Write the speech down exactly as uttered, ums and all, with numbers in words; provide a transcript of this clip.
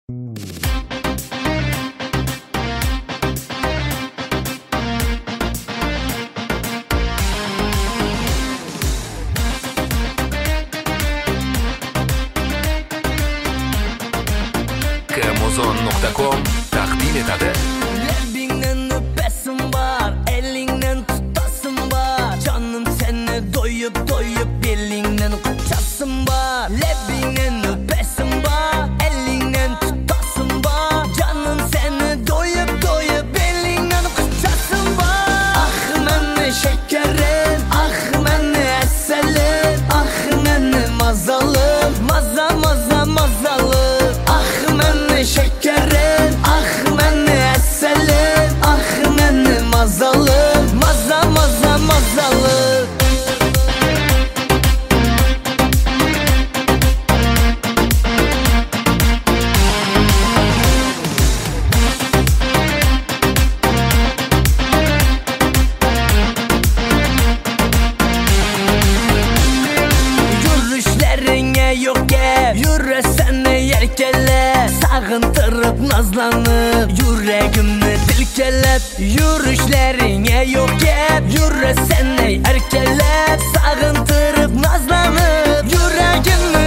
Kemozon nokta com taqdim etadi. Lebingden öpesim var, elinden tutasım var. Canım seni doyup doyup elinden kutasım var. Lebingden öpesim var, elinden tutasım var. Canım seni doyup doyup elinden kutasım var. Ah meni şekerim, ah meni eselim, ah meni mazalım, maza maza mazalım. Ah meni şekerim, ah meni eselim, ah meni mazalım, maza maza mazalım. Yürüyüşlerine yok gel, yürü seni yerkele. Sağıntırıp nazlanıp yüreğimni dilkelep. Yürüyüşlerine yok gel, yürü seni erkelep. Sağıntırıp nazlanıp yüreğimni